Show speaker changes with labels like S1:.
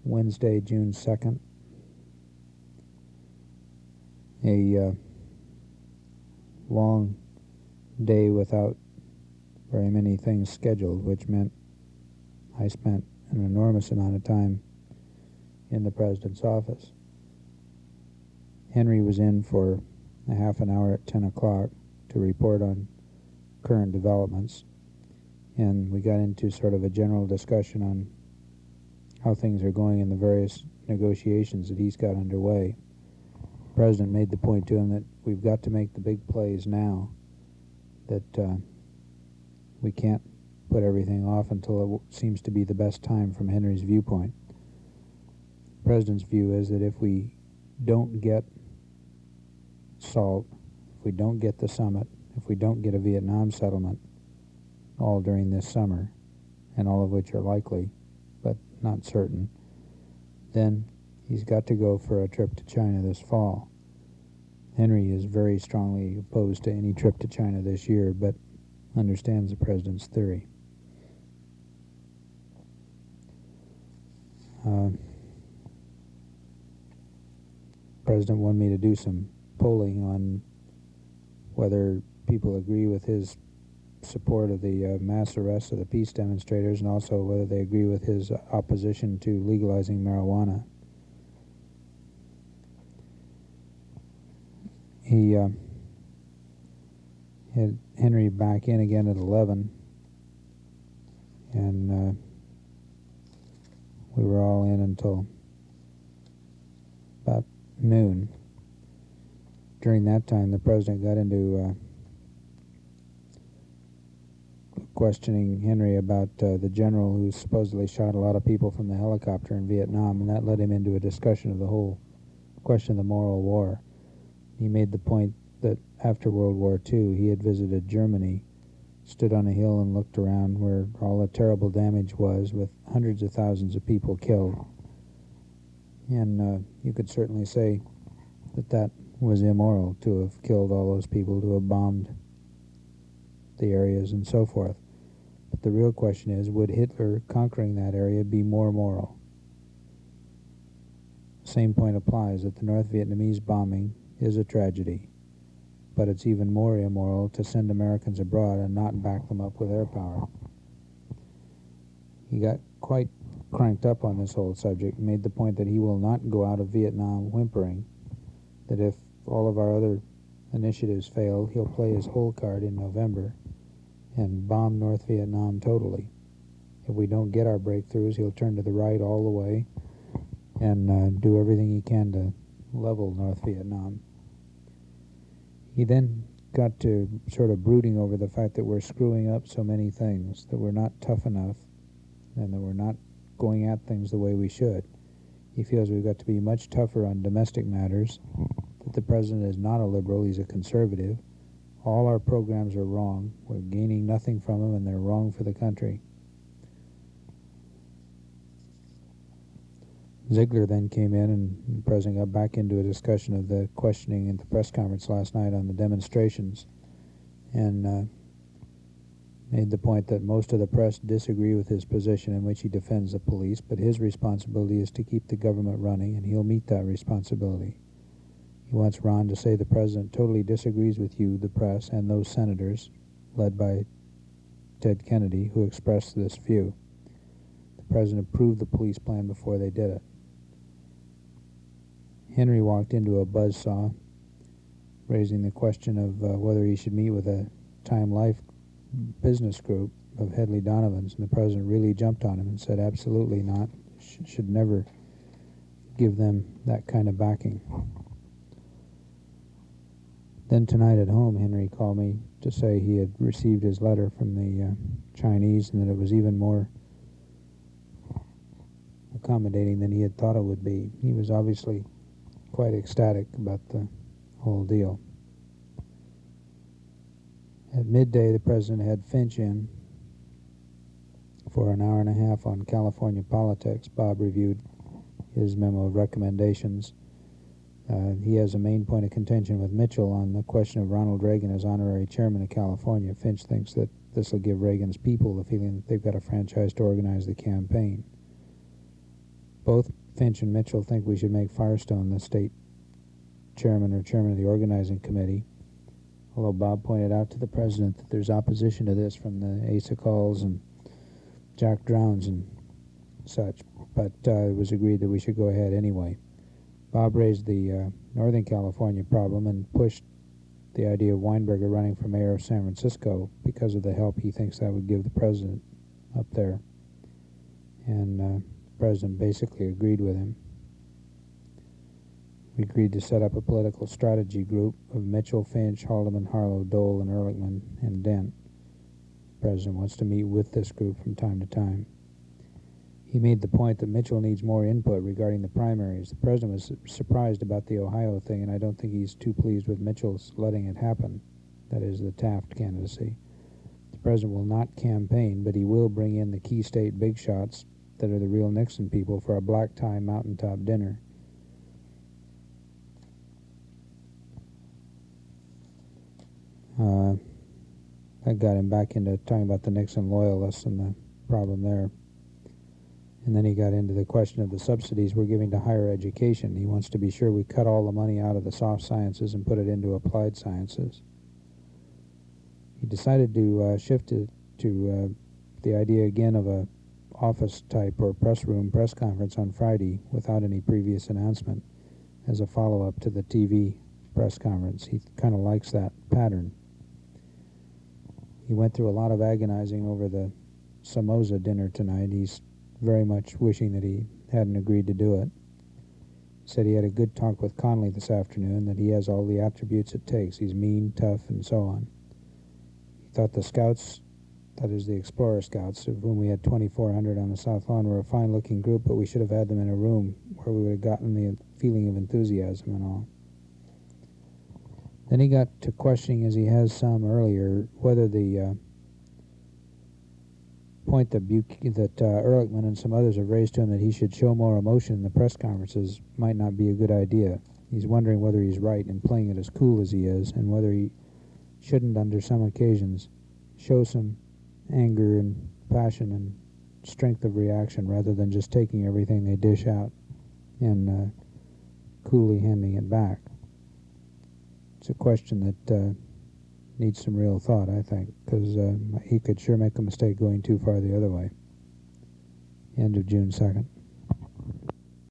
S1: Wednesday, June 2nd, a long day without very many things scheduled, which meant I spent an enormous amount of time in the President's office. Henry was in for a half an hour at 10 o'clock to report on current developments, and we got into sort of a general discussion on how things are going in the various negotiations that he's got underway. The President made the point to him that we've got to make the big plays now, that we can't put everything off until it seems to be the best time from Henry's viewpoint. The President's view is that if we don't get SALT, if we don't get the summit, if we don't get a Vietnam settlement, all during this summer, and all of which are likely, but not certain, then he's got to go for a trip to China this fall. Henry is very strongly opposed to any trip to China this year, but understands the President's theory. The President wanted me to do some polling on whether people agree with his support of the mass arrest of the peace demonstrators, and also whether they agree with his opposition to legalizing marijuana. He had Henry back in again at 11, and we were all in until about noon. During that time, the President got into questioning Henry about the general who supposedly shot a lot of people from the helicopter in Vietnam, and that led him into a discussion of the whole question of the moral war. He made the point that after World War II, he had visited Germany, stood on a hill and looked around where all the terrible damage was, with hundreds of thousands of people killed. And you could certainly say that that was immoral, to have killed all those people, to have bombed the areas and so forth. But the real question is, would Hitler conquering that area be more moral? Same point applies, that the North Vietnamese bombing is a tragedy, but it's even more immoral to send Americans abroad and not back them up with air power. He got quite cranked up on this whole subject and made the point that he will not go out of Vietnam whimpering, that if all of our other initiatives fail, he'll play his whole card in November and bomb North Vietnam totally. If we don't get our breakthroughs, he'll turn to the right all the way and do everything he can to level North Vietnam. He then got to sort of brooding over the fact that we're screwing up so many things, that we're not tough enough, and that we're not going at things the way we should. He feels we've got to be much tougher on domestic matters, that the President is not a liberal, he's a conservative. All our programs are wrong. We're gaining nothing from them, and they're wrong for the country. Ziegler then came in, and the President got back into a discussion of the questioning at the press conference last night on the demonstrations, and made the point that most of the press disagree with his position in which he defends the police, but his responsibility is to keep the government running, and he'll meet that responsibility. He wants Ron to say the President totally disagrees with you, the press, and those senators, led by Ted Kennedy, who expressed this view. The President approved the police plan before they did it. Henry walked into a buzzsaw, raising the question of whether he should meet with a Time Life business group of Hedley Donovan's, and the President really jumped on him and said absolutely not, should never give them that kind of backing. Then tonight at home, Henry called me to say he had received his letter from the Chinese, and that it was even more accommodating than he had thought it would be. He was obviously quite ecstatic about the whole deal. At midday, the President had Finch in for an hour and a half on California politics. Bob reviewed his memo of recommendations. He has a main point of contention with Mitchell on the question of Ronald Reagan as honorary chairman of California. Finch thinks that this will give Reagan's people the feeling that they've got a franchise to organize the campaign. Both Finch and Mitchell think we should make Firestone the state chairman or chairman of the organizing committee, although Bob pointed out to the president that there's opposition to this from the Asacals and Jack Drowns and such, but it was agreed that we should go ahead anyway. Bob raised the Northern California problem and pushed the idea of Weinberger running for mayor of San Francisco because of the help he thinks that would give the president up there. And the president basically agreed with him. We agreed to set up a political strategy group of Mitchell, Finch, Haldeman, Harlow, Dole, and Ehrlichman, and Dent. The president wants to meet with this group from time to time. He made the point that Mitchell needs more input regarding the primaries. The president was surprised about the Ohio thing, and I don't think he's too pleased with Mitchell's letting it happen, that is, the Taft candidacy. The president will not campaign, but he will bring in the key state big shots that are the real Nixon people for a black tie mountaintop dinner. That got him back into talking about the Nixon loyalists and the problem there. And then he got into the question of the subsidies we're giving to higher education. He wants to be sure we cut all the money out of the soft sciences and put it into applied sciences. He decided to shift to the idea again of a office type or press room press conference on Friday without any previous announcement as a follow-up to the TV press conference. He kind of likes that pattern. He went through a lot of agonizing over the Somoza dinner tonight. He's very much wishing that he hadn't agreed to do it. He said he had a good talk with Connolly this afternoon, that he has all the attributes it takes. He's mean, tough, and so on. He thought the scouts, that is the Explorer Scouts, of whom we had 2,400 on the South Lawn, were a fine-looking group, but we should have had them in a room where we would have gotten the feeling of enthusiasm and all. Then he got to questioning, as he has some earlier, whether the point that Ehrlichman and some others have raised to him that he should show more emotion in the press conferences might not be a good idea. He's wondering whether he's right in playing it as cool as he is, and whether he shouldn't, under some occasions, show some anger and passion and strength of reaction rather than just taking everything they dish out and coolly handing it back. It's a question that needs some real thought, I think, because he could sure make a mistake going too far the other way. End of June 2nd.